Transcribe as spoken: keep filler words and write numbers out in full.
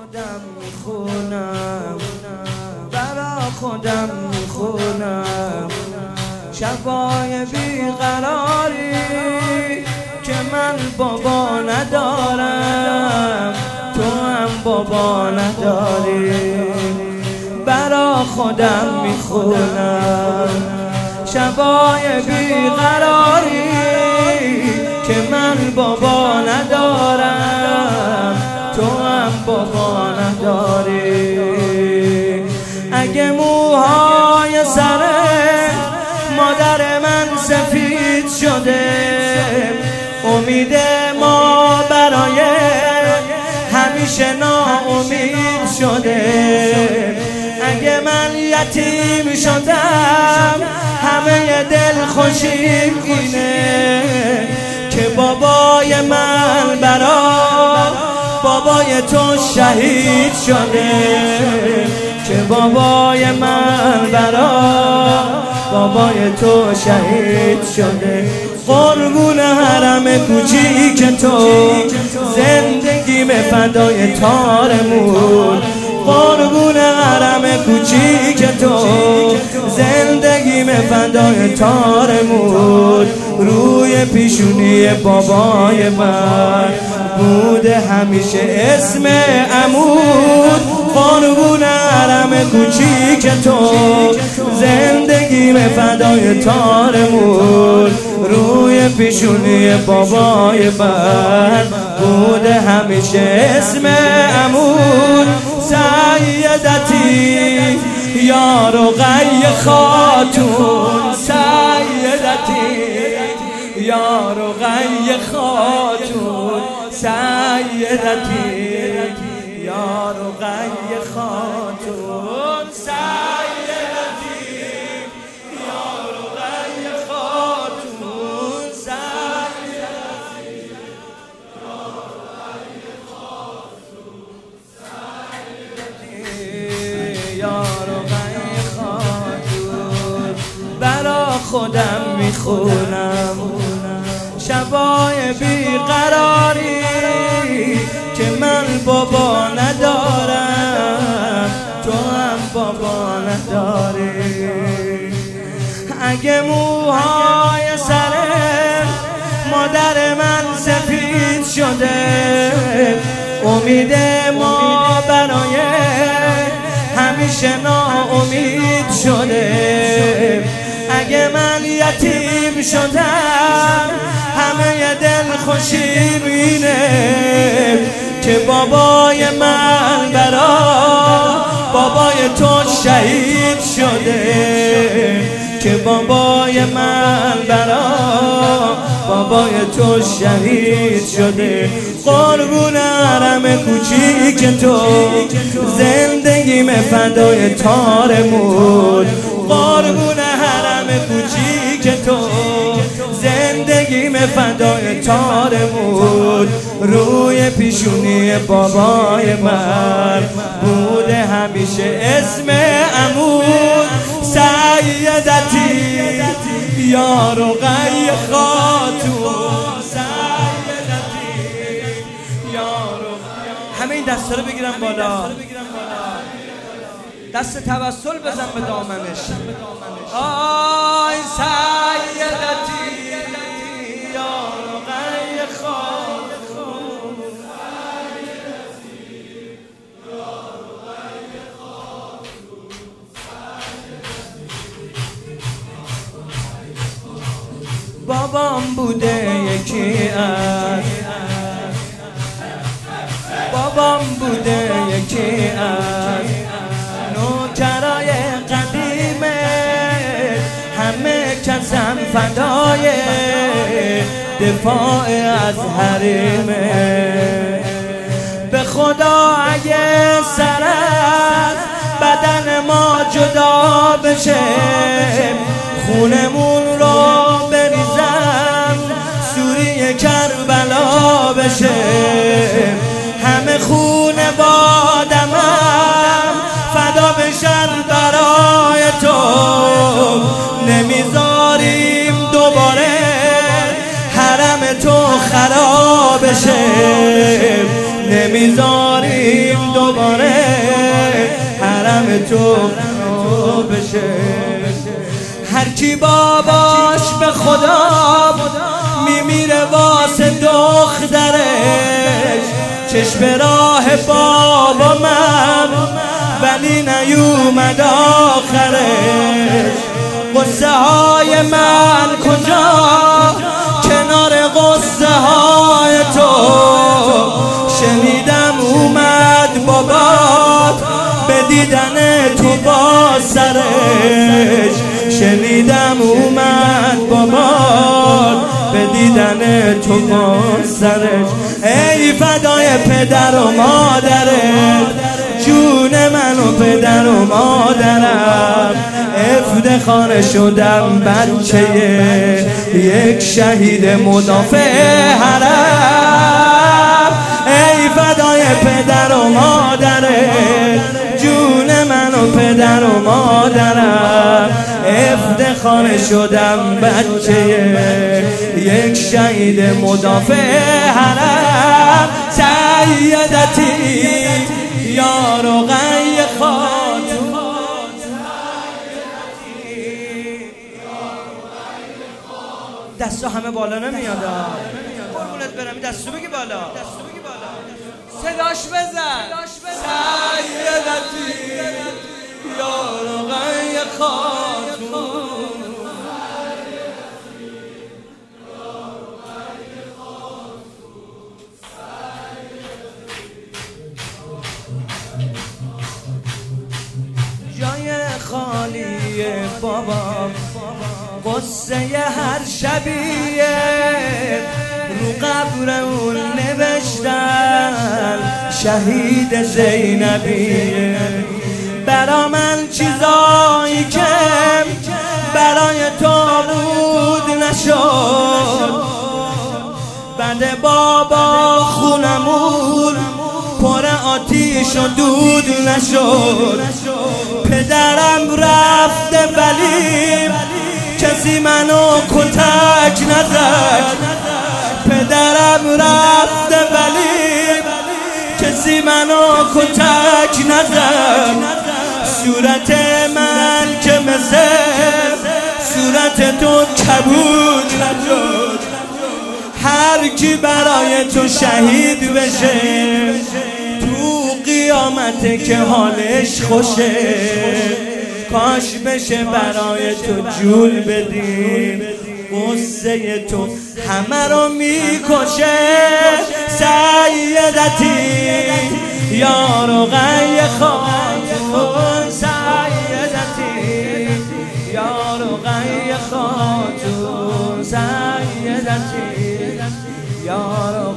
خودم میخونم، برا خودم میخونم شبای بیقراری که من بابا ندارم، تو هم بابا نداری. برا خودم میخونم شبای بیقراری که من بابا ندارم، تو هم بابا نداری. اگه موهای سر مادر من سفید شده، امید ما برای همیشه ناامید شده. اگه من یتیم شدم همه دل خوشیم اینه که بابای من برا بابای تو شهید شده، که بابای من برا بابای تو شهید شده. قربون حرم کوچیک تو زندگیم فدای تارمون، قربون حرم کوچیک تو زندگیم فدای تارمون. روی پیشونی بابای من بوده همیشه اسم عمود، قربون حرم کوچیک تو زندگیم فدای تارمون. روی پیشونی بابای من بوده همیشه اسم عمود. سیدتی یا رقیه خاتون، سیدتی یا رقیه خاتون، سیدتی یا رقیه خاتون، سیدتی یا رقیه خاتون، سیدتی یا رقیه خاتون، سیدتی یا رقیه خاتون. برا خودم میخونم شبای بیقراری که من بابا ندارم، تو هم بابا نداری. اگه موهای سر مادر من سفید شده، امید ما برای همیشه ناامید شده. اگه من یتیم شدم همه دل خوشیم اینه که بابای من برا بابای تو شهید شده، که بابای من برا بابای تو شهید شده. قربون حرم کوچیک تو زندگیم فدای تارمون، قربون حرم کوچیک تو زندگیم فدای تارمون. روی پیشونی بابای من بوده همیشه اسم عمود. سیدتی یا رقیه خاتون، سیدتی یا رقیه. همه این دستا رو بگیرم بالا، دست توسل بزن به دامنش. آی سیدتی یا رقیه خاتون، بابام بوده یکی از بابام بوده یکی از نوکرای قدیمه، همه کسم فدای دفاع از حریمه. به خدا اگه سر از بدن ما جدا بشه، خونمون رو بریزم سوری کربلا بشه. همه خونه بادمم فدا بشن برای تو، نمیذاریم دوباره حرم تو خراب بشه، نمیذاریم دوباره تو بشه. هر کی باباش به خدا میمیره واسه دخترش، چشم راه بابا من ولی نیومد آخرش. قصه های من کجا کنار قصه های تو، شنیدم اومد بابات به دیدن تو با سرش، شنیدم اومد بابات به دیدن تو با سرش. ای فدای پدر و مادرت، جون من و پدر و مادرم، افتخار شدم بچه یک شهید مدافع حرم. ای فدای پدر و مادرت، جون من و پدر و مادرم، افتخار شدم بچه یک شهید مدافع حرم. سیدتی یا رقیه خاتون، دستو همه بالا نمیاد، قربونت برم، دستو بگی بالا، صداش بزن. سیدتی یا رقیه خاتون، جای خالی بابا قصه هر شبیه رو قبر اون نوشتن شهید زینبیه. برا من چیزایی که برای تو بود نشد، بعد بابا خونمون پر آتیش و دود نشد. پدرم رفته ولی کسی منو کتک نزد، پدرم رفته ولی کسی منو کتک نزد. صورت من که مثل صورت تو کبود نشد. هر کی برای تو شهید بشه تو قیامت که حالش خوشه، کاش بشه برای تو جون بدیم، قصه تو همه رو میکشه. سیدتی یا رقیه خاتون، سیدتی یا رقیه خاتون، سیدتی یا رقیه